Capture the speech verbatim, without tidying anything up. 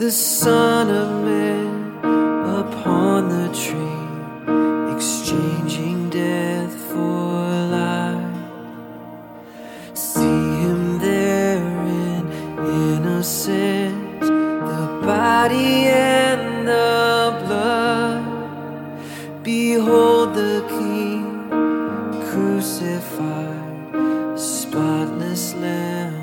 the Son of Man upon the tree, exchanging death for life. See him there in innocence, the body and the blood. Behold the King crucified, spotless Lamb